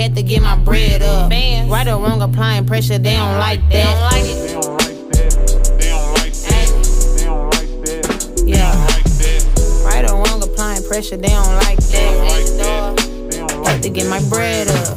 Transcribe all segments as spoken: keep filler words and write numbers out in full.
had to get my bread up. Bam. Right or wrong, applying pressure, they don't like that. They don't like it. They don't like that. They don't like that. They don't like that. Yeah. Right or wrong, applying pressure, they don't like that. Had to get my bread up.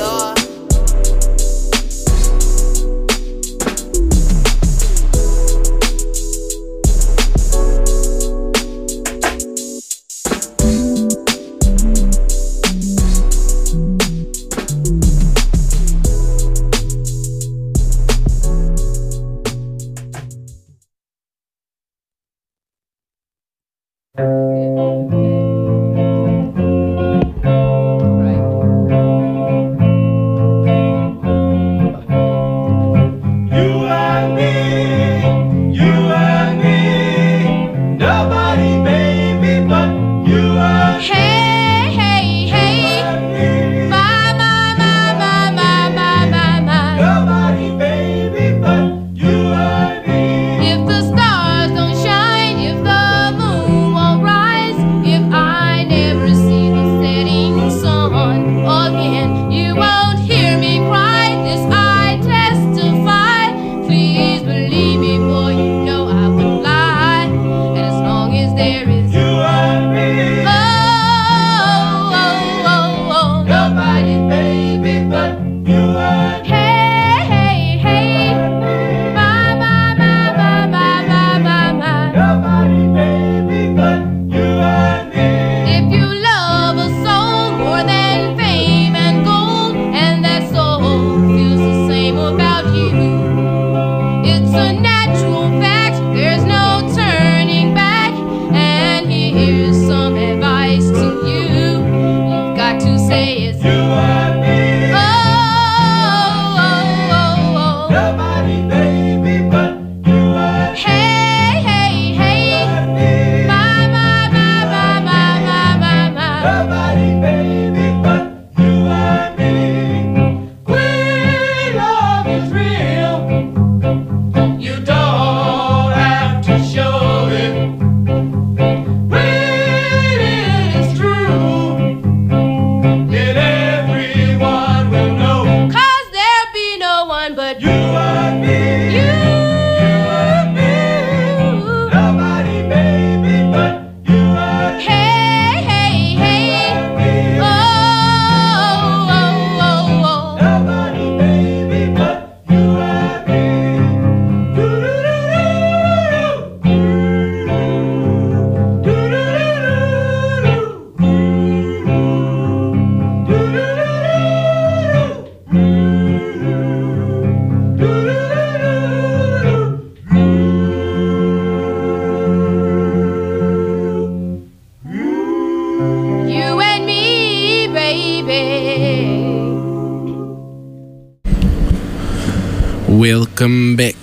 Welcome back,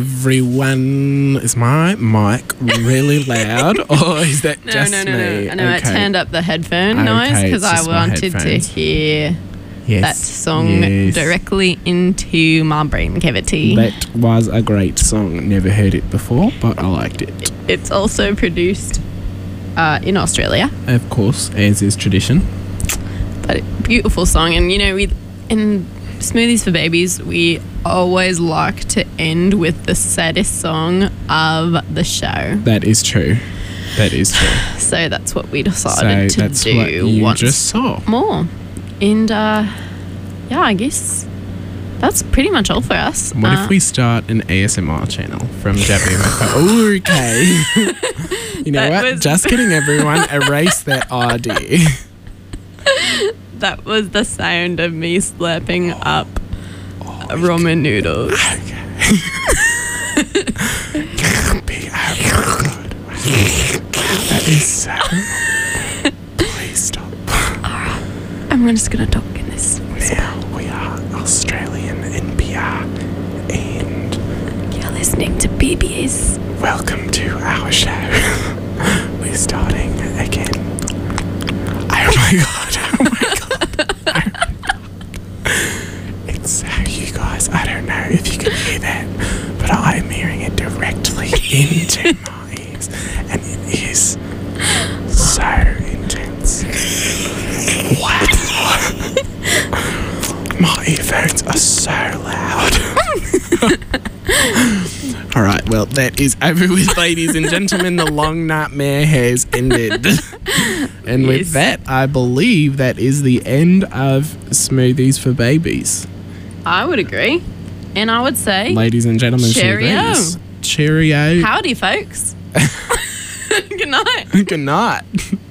everyone. Is my mic really loud, or is that no, just no, no, me? No, no, no. Okay. I turned up the headphone Okay, noise because it's I just my wanted to headphones. hear Yes, that song yes. directly into my brain cavity. That was a great song. Never heard it before, but I liked it. It's also produced uh, in Australia, Of course, as is tradition. but a beautiful song. And you know, we in Smoothies for Babies, we always like to end with the saddest song of the show. That is true. That is true. So that's what we decided so to that's do what you once just saw. more. And uh, yeah, I guess that's pretty much all for us. What uh, if we start an A S M R channel from Jabby Oh, okay. You know That what? was- Just kidding, everyone. Erase that idea. That was the sound of me slurping up ramen noodles. Can't be good. That is so. Please stop. I'm just gonna talk in this. Now we are Australian N P R, and You're listening to B B S. welcome to our show. We're starting again. Oh my god! Oh my god! It's so, you guys, I don't know if you can hear that, but I'm hearing it directly into my ears, and it is so intense. Wow. Our earphones are so loud. All right, well, that is over with, ladies and gentlemen. The long nightmare has ended. And with Yes. that, I believe that is the end of Smoothies for Babies. I would agree. And I would say, Ladies and gentlemen, Cheerio. Smoothies. Cheerio. howdy, folks. Good night. Good night.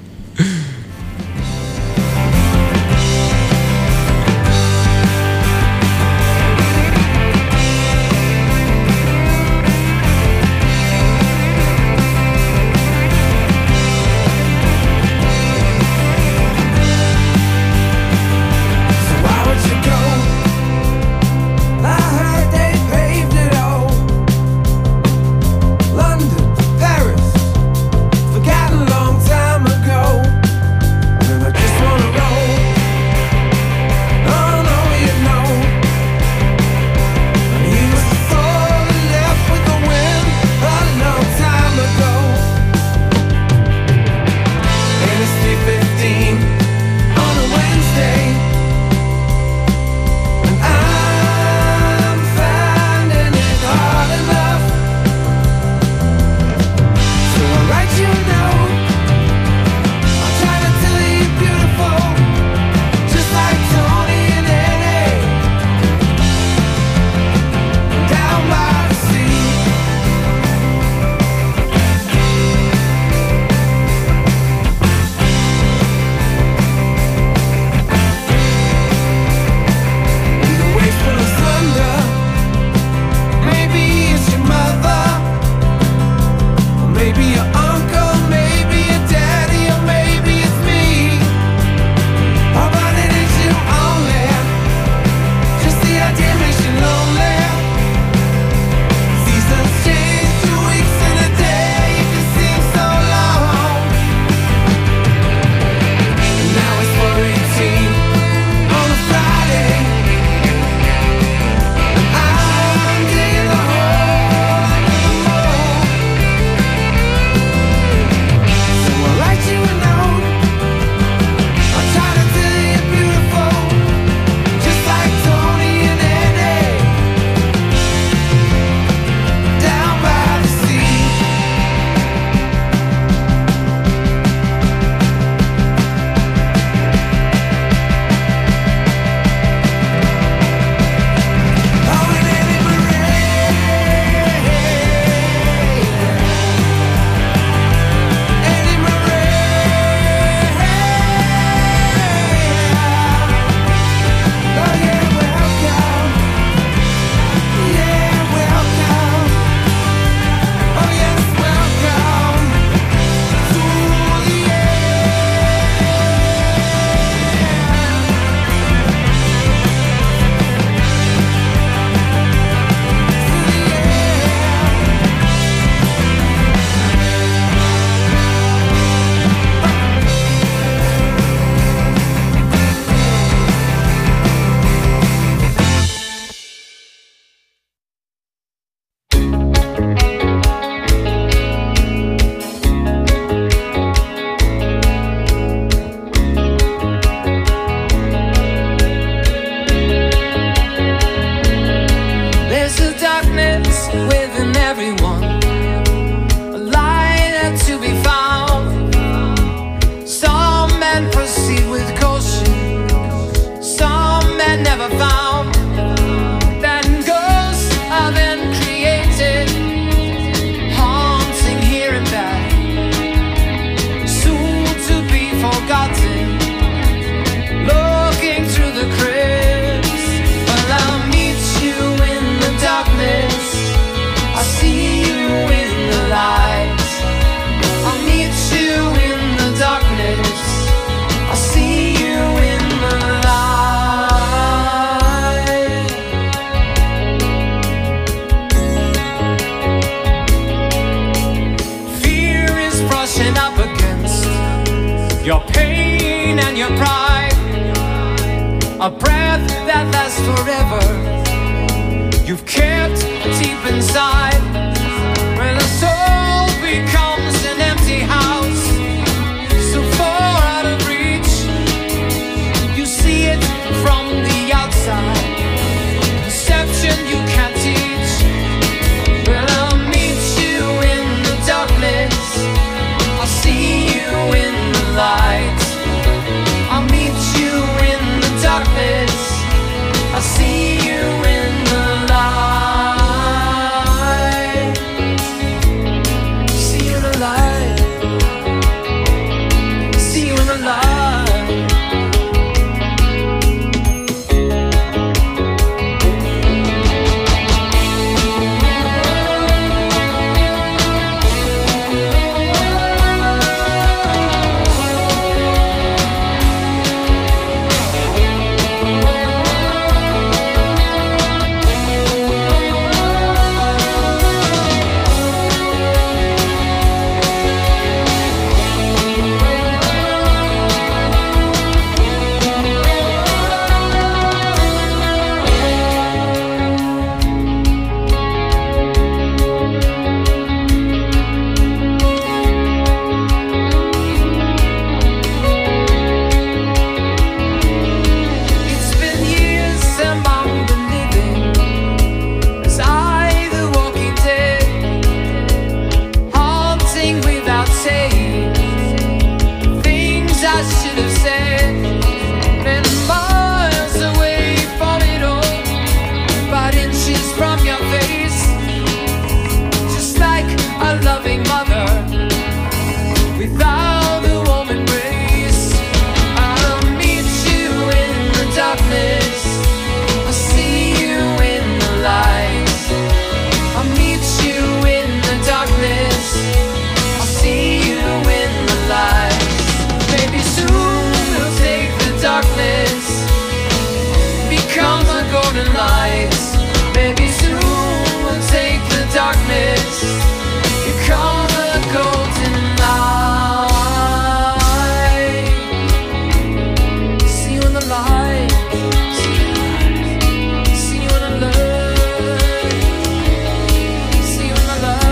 your pain and your pride, a breath that lasts forever, you've kept deep inside. When a soul becomes an empty house, so far out of reach, you see it from the outside. light. Maybe soon we'll take the darkness. Here comes the golden light. See you in the light. See you in the light. See you in the light.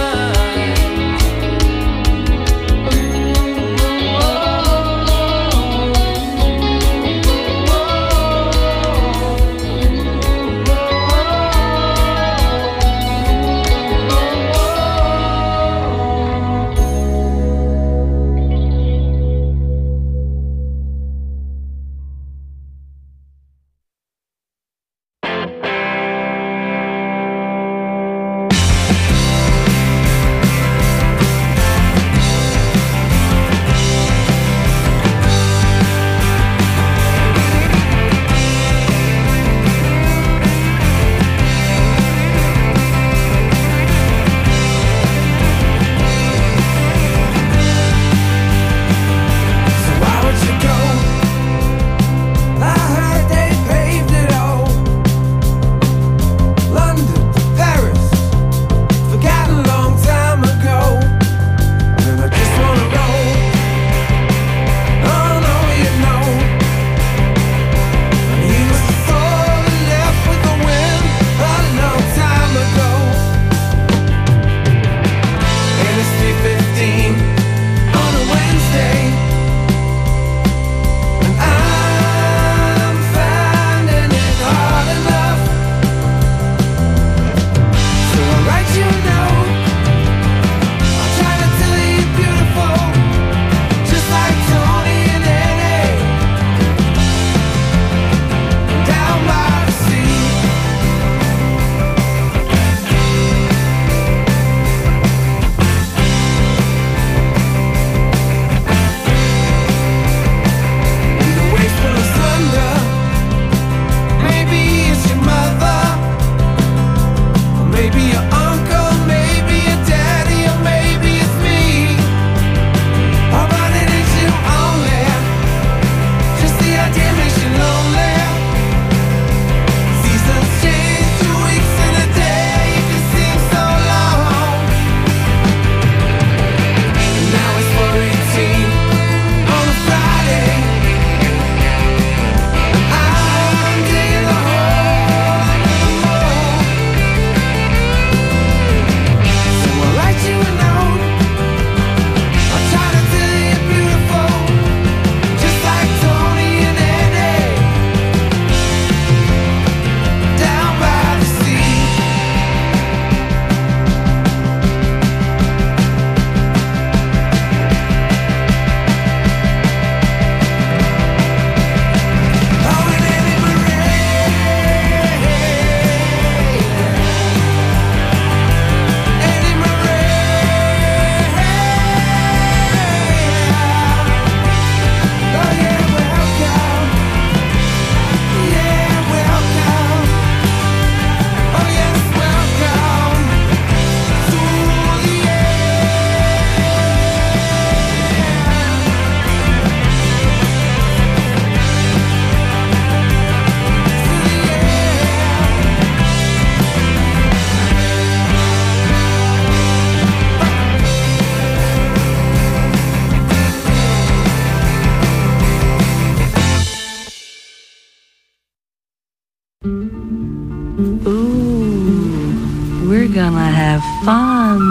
Gonna have fun.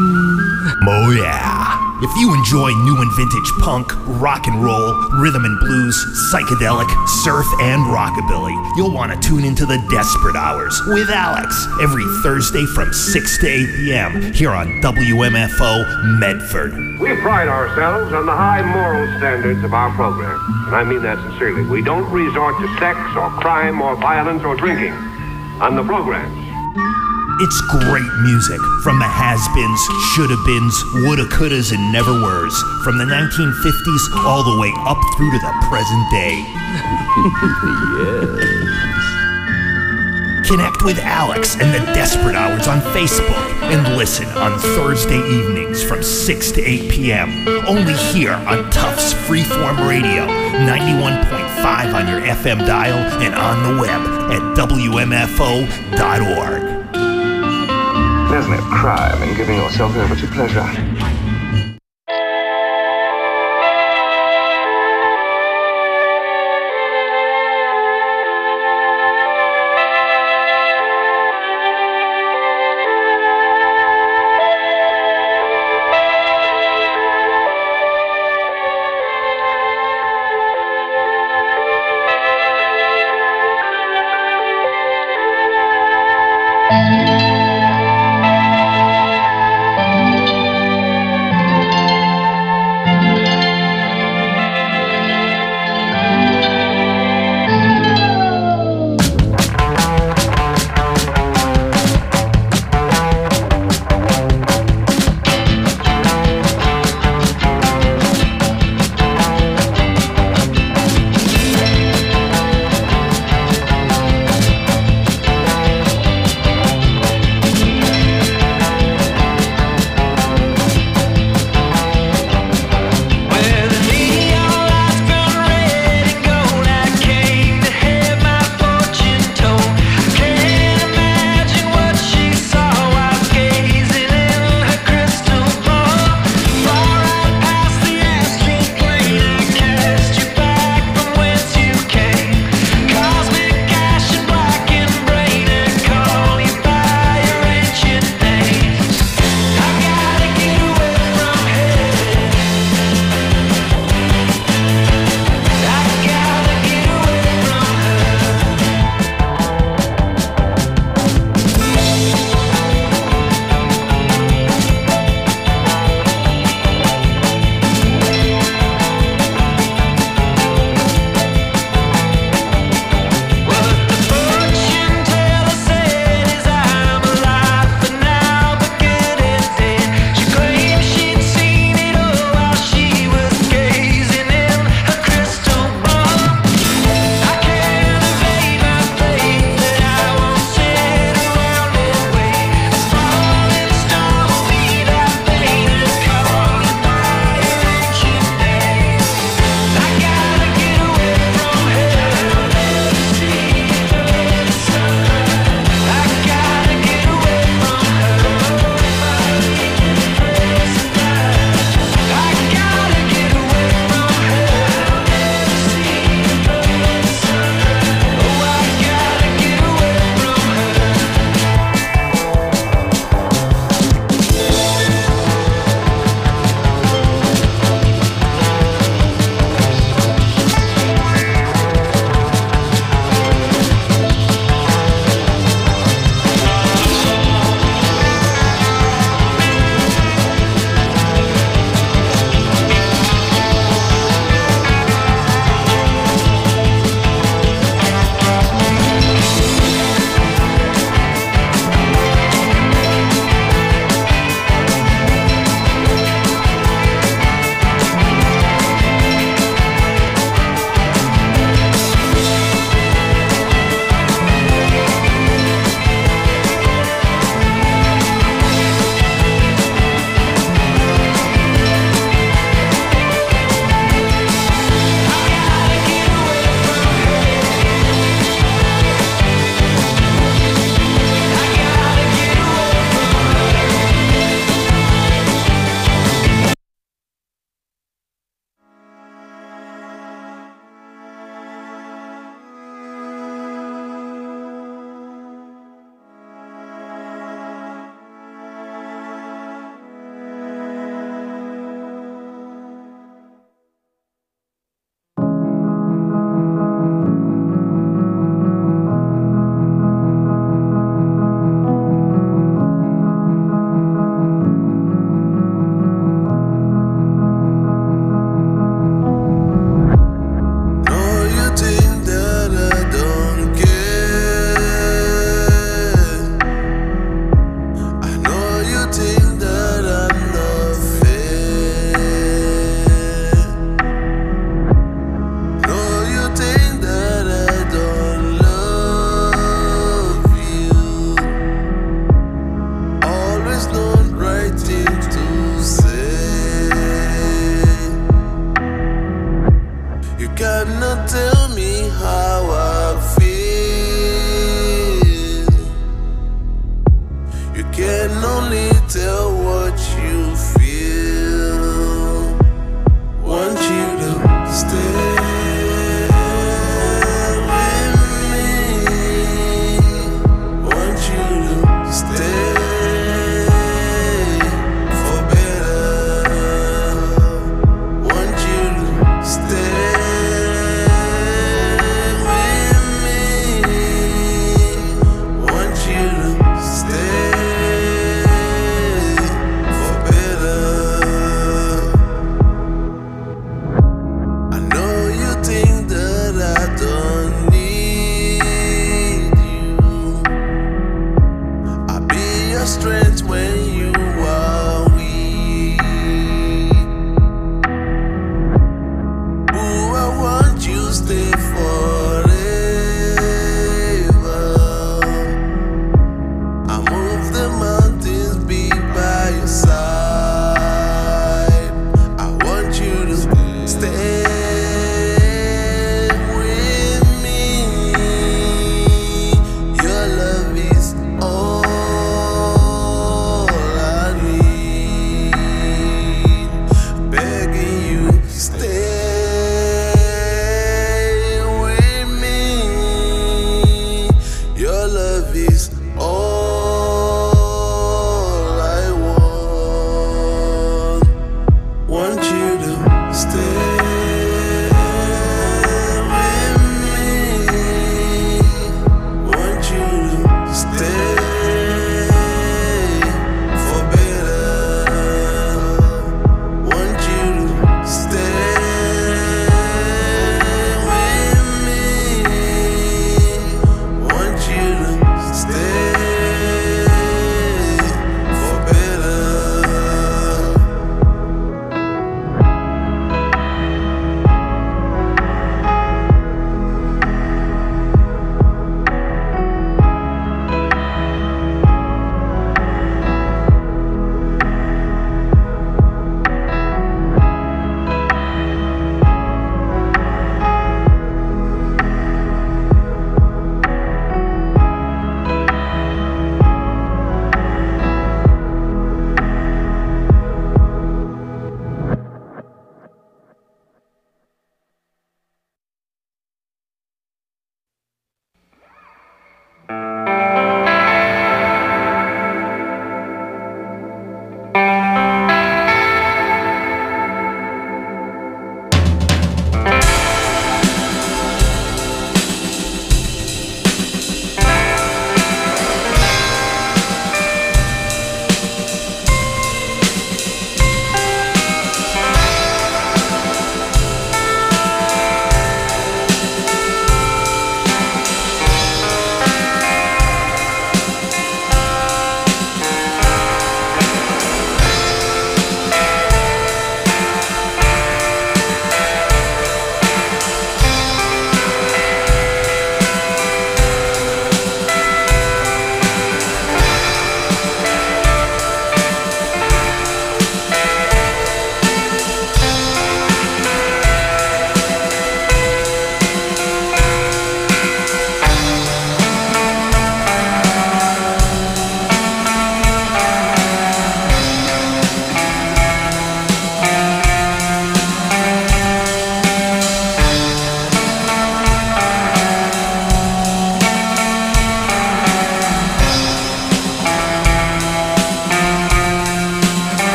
Oh yeah. If you enjoy new and vintage punk, rock and roll, rhythm and blues, psychedelic, surf, and rockabilly, you'll want to tune into the Desperate Hours with Alex every Thursday from six to eight p.m. here on W M F O Medford. We pride ourselves on the high moral standards of our program, and I mean that sincerely. We don't resort to sex or crime or violence or drinking on the programs. It's great music from the has-beens, shoulda-beens, woulda-couldas, and never-weres, from the nineteen fifties all the way up through to the present day. Yes. Connect with Alex and the Desperate Hours on Facebook and listen on Thursday evenings from six to eight p.m. only here on Tufts Freeform Radio, ninety-one point five five on your F M dial and on the web at W M F O dot org. There's no crime in giving yourself over to pleasure.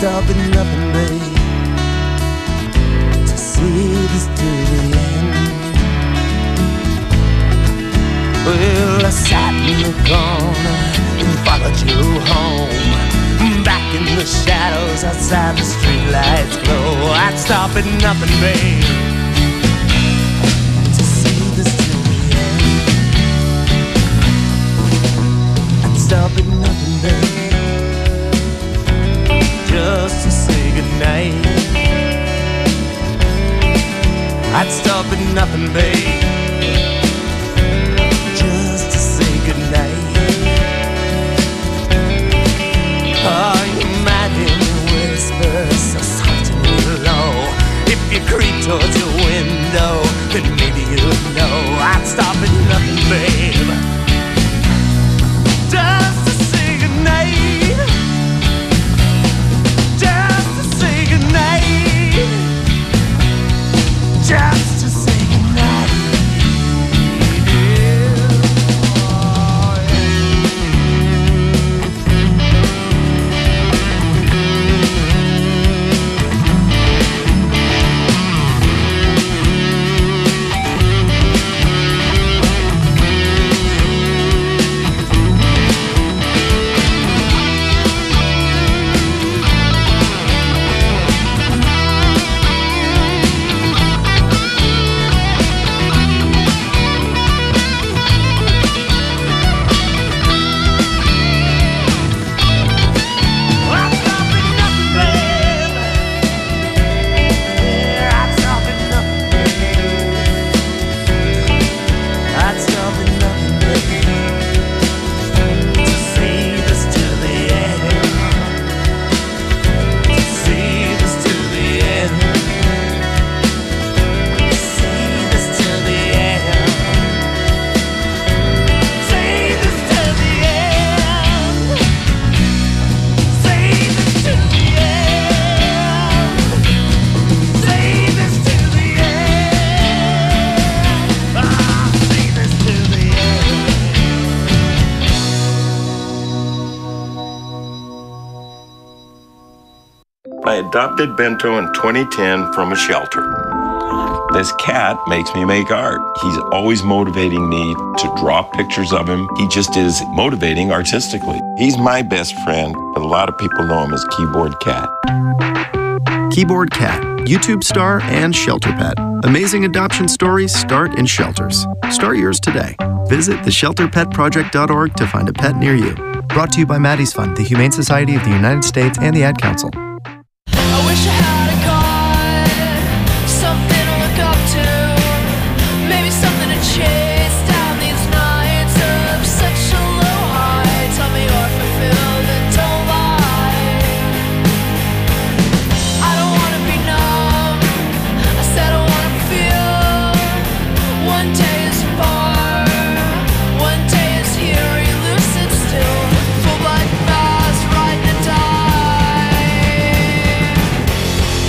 stop at nothing, babe, to see this to the end. Well, I sat in the corner and followed you home, back in the shadows outside the streetlights glow. I'd stop at nothing, babe, to see this to the end. I'd stop at nothing, babe, just to say goodnight. I'd stop at nothing, babe, just to say goodnight. Oh, you might hear me whisper so soft and low. If you creep towards your window, then maybe you'll know. I'd stop at nothing, babe, just to say goodnight. Just to say goodnight. Just to say goodnight. I adopted Bento in twenty ten from a shelter. This cat makes me make art. He's always motivating me to draw pictures of him. He just is motivating artistically. He's my best friend, but a lot of people know him as Keyboard Cat. Keyboard Cat, YouTube star and shelter pet. Amazing adoption stories start in shelters. Start yours today. Visit the shelter pet project dot org to find a pet near you. Brought to you by Maddie's Fund, the Humane Society of the United States, and the Ad Council. I wish I had a God, something to look up to, maybe something to chase down these nights of such a low high. Tell me you're fulfilled and don't lie. I don't wanna be numb, I said I wanna feel. One day is far, one day is here, elusive still, full black fast, riding a die.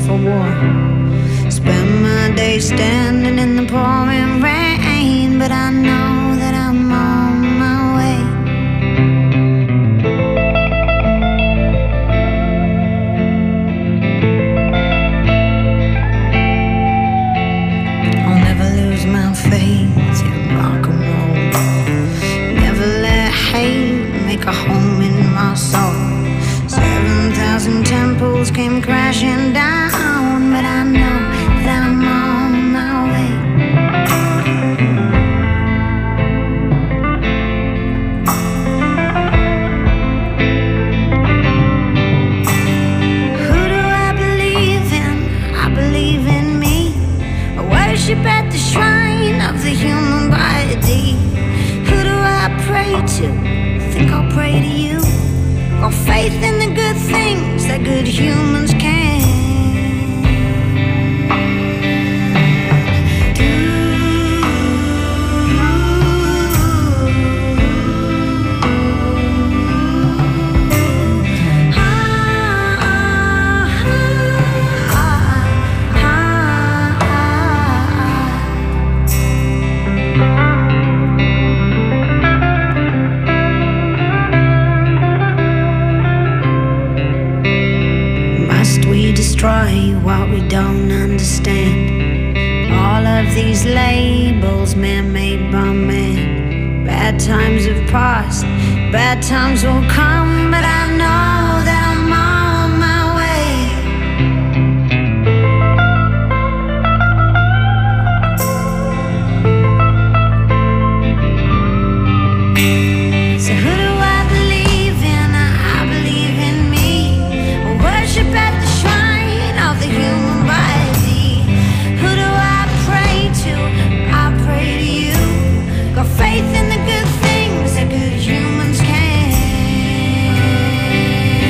for war. Spend my day standing in the pouring rain, but I know that I'm on my way. I'll never lose my faith in rock and roll. Never let hate make a home in my soul. Seven thousand temples came crashing down, but I know that I'm on my way. Who do I believe in? I believe in me. I worship at the shrine of the human body. Who do I pray to? Think I'll pray to you. Got faith in the good things that good humans can do. Must we destroy what we don't understand? All of these labels man-made by man. Bad times have passed, bad times will come, but I know that I'm on my way. So who do I believe in? I believe in me. I worship at the shrine of the human body. Who do I pray to? I pray to you. Got faith in the good things that good humans can.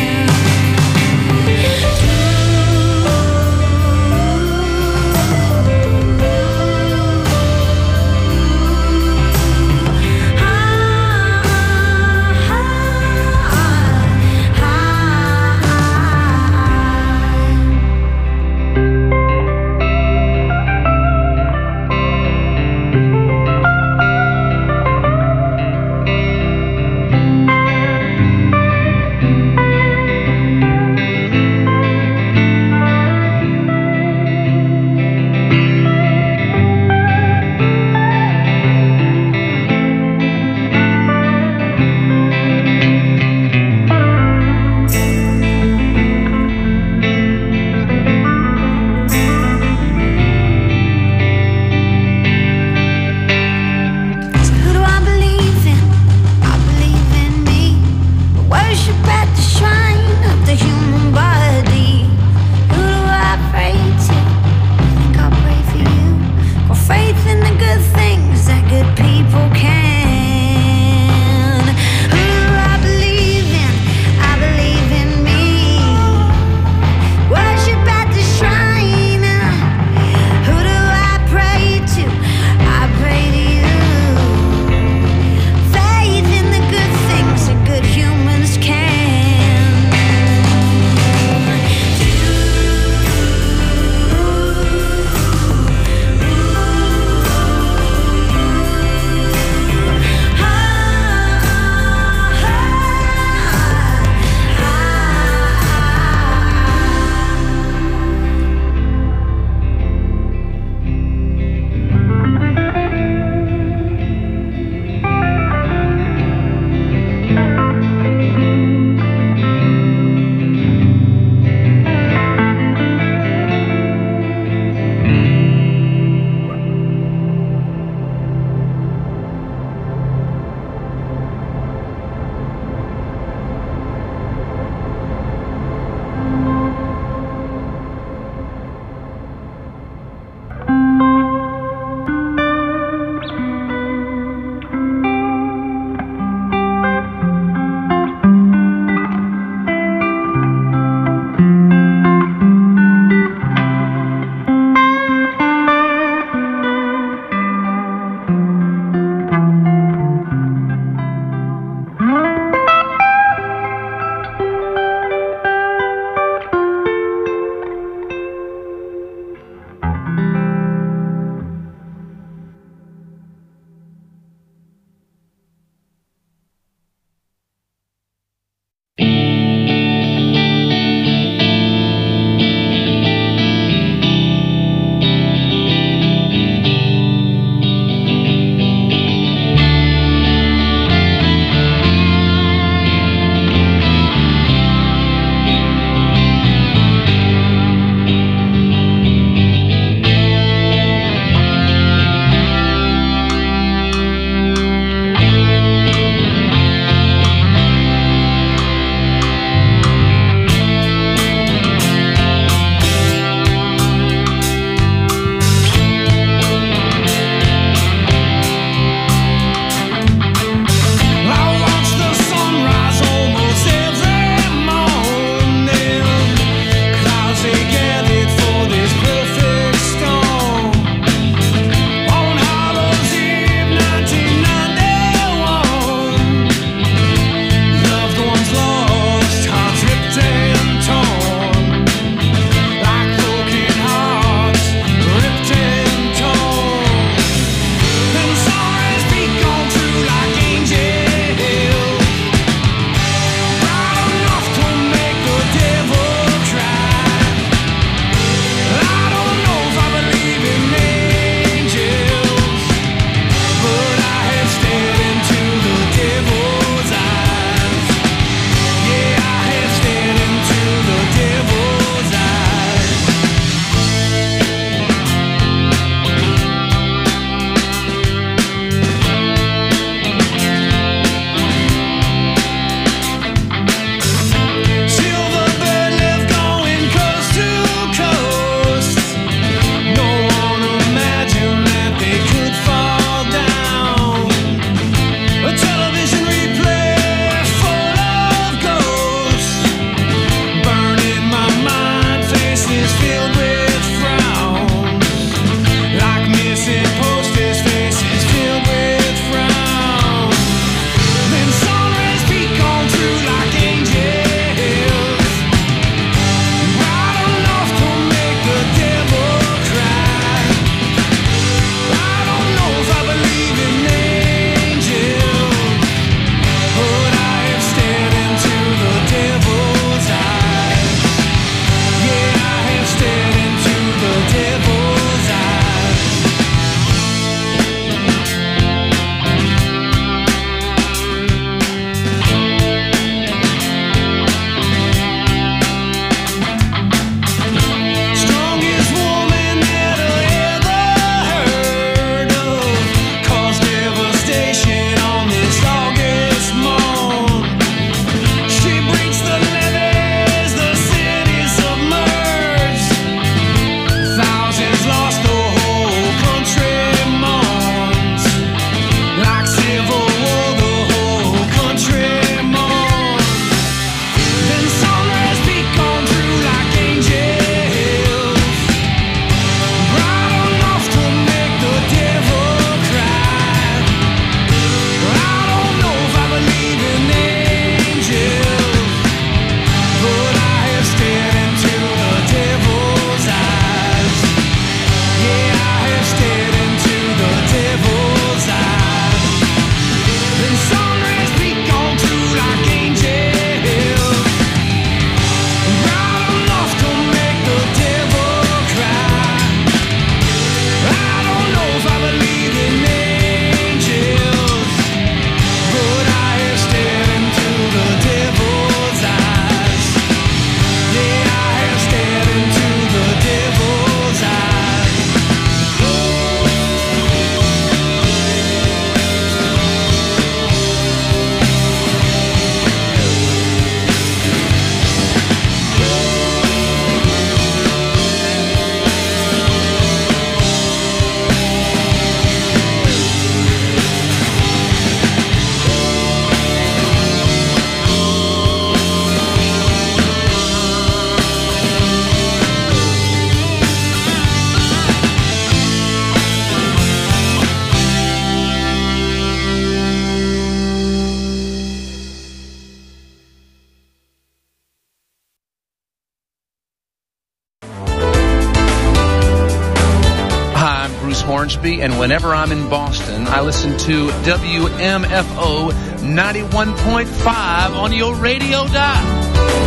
Hornsby, and whenever I'm in Boston, I listen to W M F O ninety-one point five on your radio dial.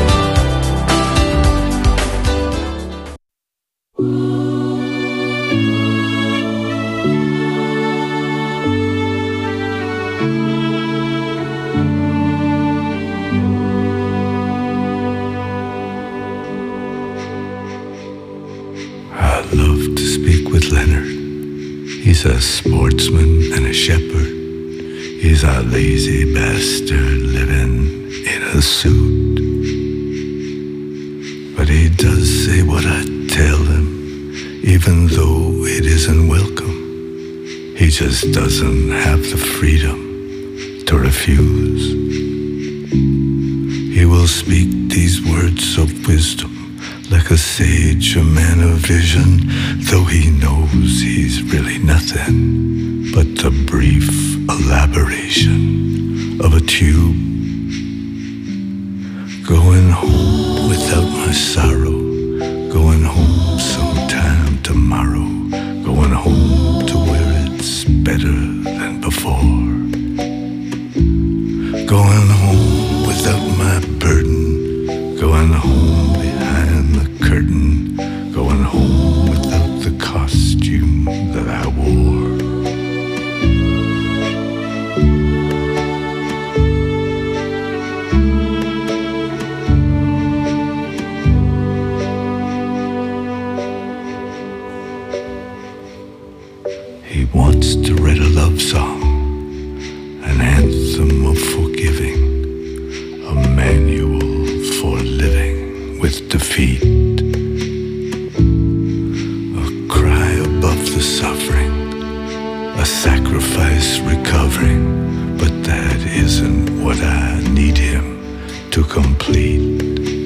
I love to speak with Leonard. He's a sportsman and a shepherd. He's a lazy bastard living in a suit. But he does say what I tell him, even though it isn't welcome. He just doesn't have the freedom to refuse. He will speak these words of wisdom like a sage, a man of vision, though he knows he's really nothing but the brief elaboration of a tube. Going home without my sorrow, going home sometime tomorrow, going home to where it's better than before. Going home without my burden, going home behind the curtain, going home without the costume that I wore. He wants to write a love song, an anthem of forgiving, a manual for living with defeat, a cry above the suffering, a sacrifice recovering, but that isn't what I need him to complete.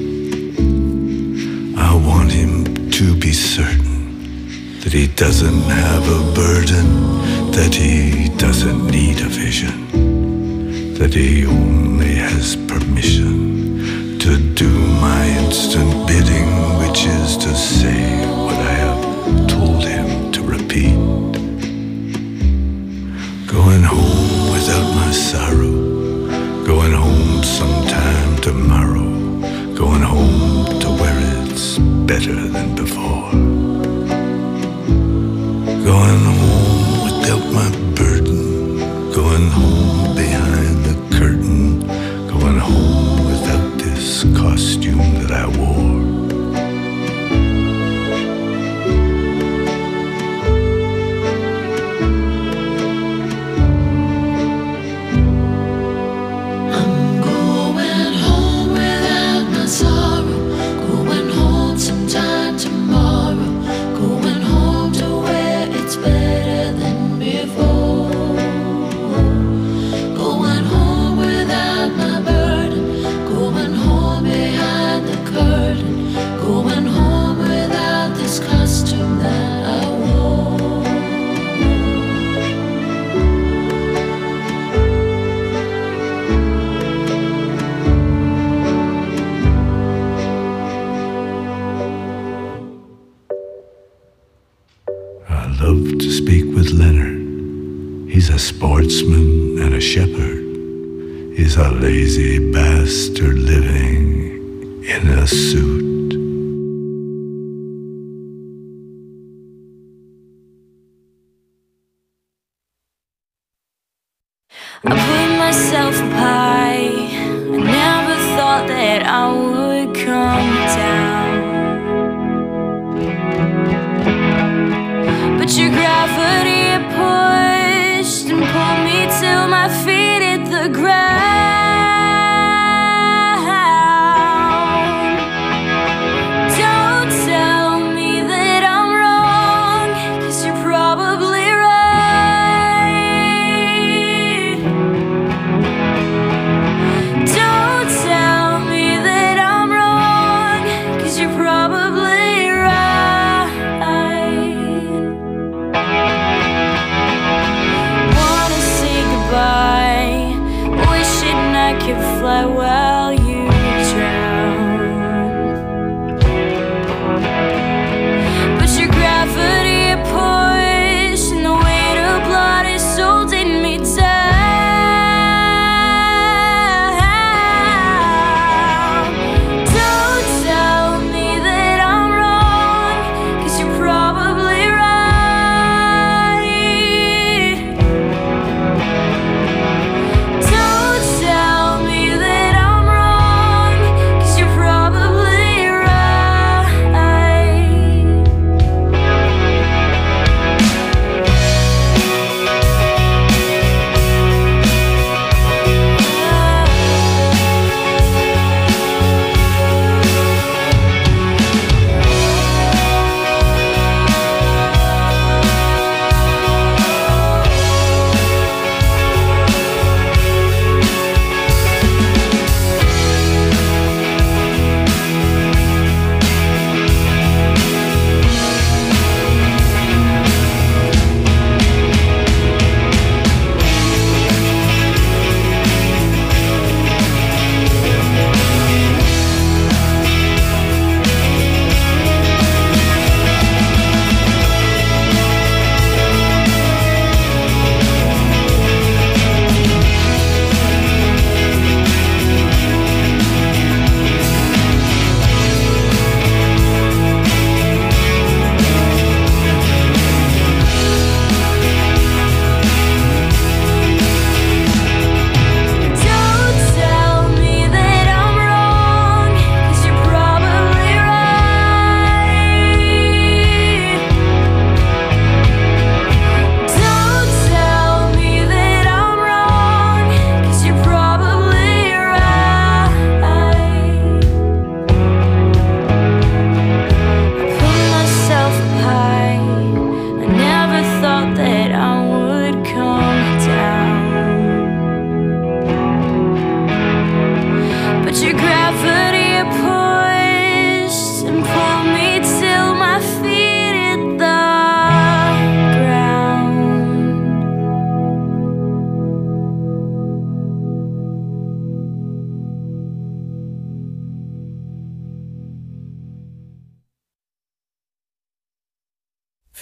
I want him to be certain that he doesn't have a burden, that he doesn't need a vision, that he only has permission to do my instant bidding, which is to say what I have told him to repeat. Going home without my sorrow, going home sometime tomorrow, going home to where it's better than before. Going home without my burden, going home behind the curtain, going home without this costume that I wore. I'm going home without my sorrow, going home sometime tomorrow, going home to where it's better than before. Going home without my burden, going home behind the curtain, going home without this costume that I wore. I love to speak with Leonard. He's a sportsman and a shepherd. He's a lazy bastard living in a suit. I put myself up high. I never thought that I would come down. But your gravity pushed and pulled me till my feet hit the ground. Don't tell me that I'm wrong, 'cause you're probably right. Don't tell me that I'm wrong, 'cause you're probably right. Wanna say goodbye, wishing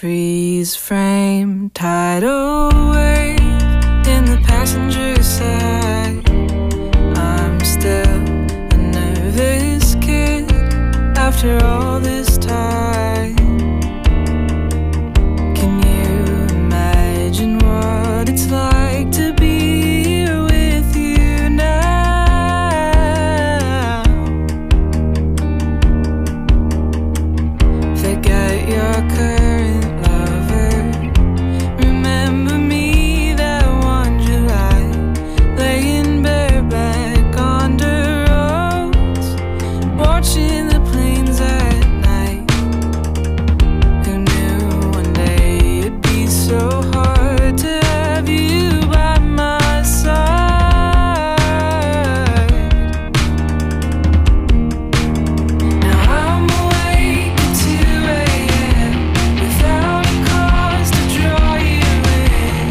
freeze frame, tidal wave in the passenger side. I'm still a nervous kid after all this time. Can you imagine what it's like to be here with you now? Forget your current lover. Remember me that one July, laying bareback on the roads, watching the planes at night. Who knew one day it'd be so hard to have you by my side? Now I'm awake at two a.m. without a cause to draw you in.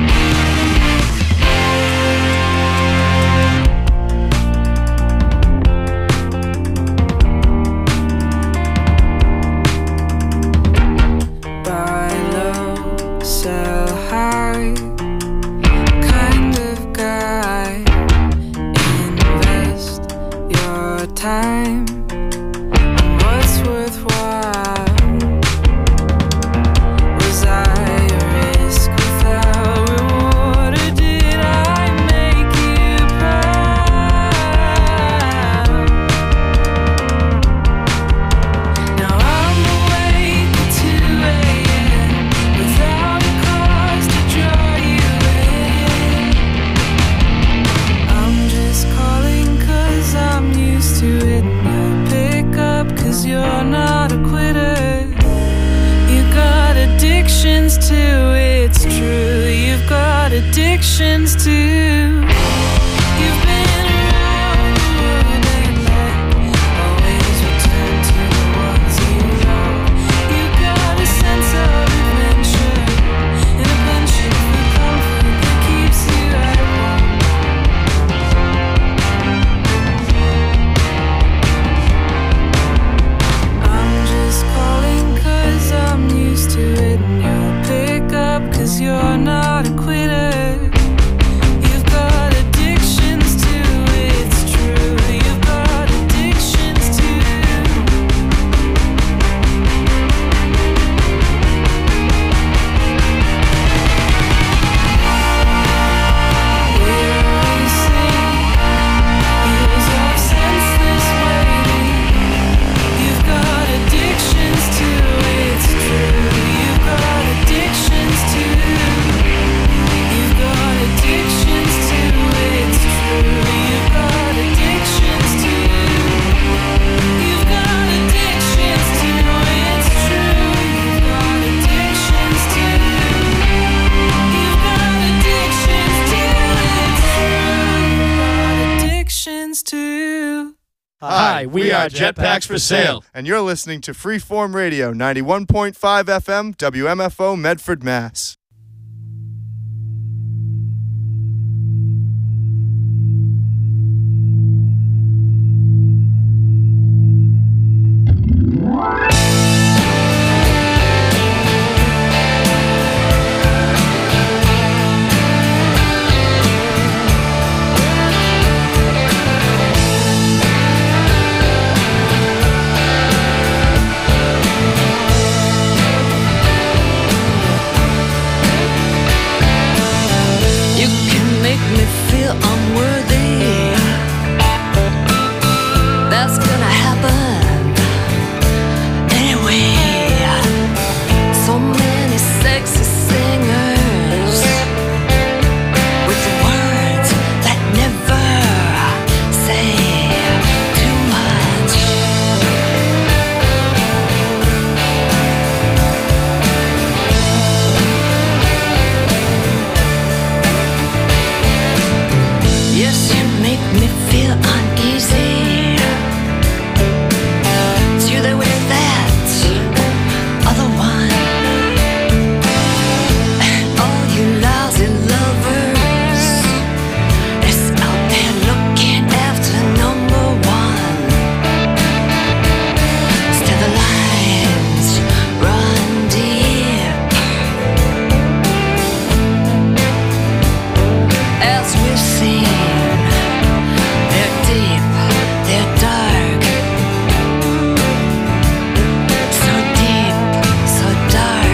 Buy low, sell high, kind of guy. Invest your time in what's worthwhile. Was I a risk without reward, or did I make you proud? Now I'm awake at two a.m. without a cause to draw you in. I'm just calling 'cause I'm used to it. You'll pick up 'cause you're not a quitter. You got addictions too, it's true. You've got addictions too. You've been around the world and back, always return to the ones you love. You got a sense of adventure and a penchant for comfort that keeps you at home. I'm just calling 'cause I'm used to it, and you'll pick up 'cause you're not a quitter. You've got addictions too, it's true. You've got addictions too. We're racing, years of senseless waiting. You've got addictions too, it's true. You've got addictions too. You've got addictions too, it's true. You've got addictions too. You've got addictions too, it's true. You've got addictions too. You've got addictions too, it's true. You've got addictions too. Hi, we are Jetpacks for Sale, and you're listening to Freeform Radio, ninety-one point five F M, W M F O, Medford, Mass.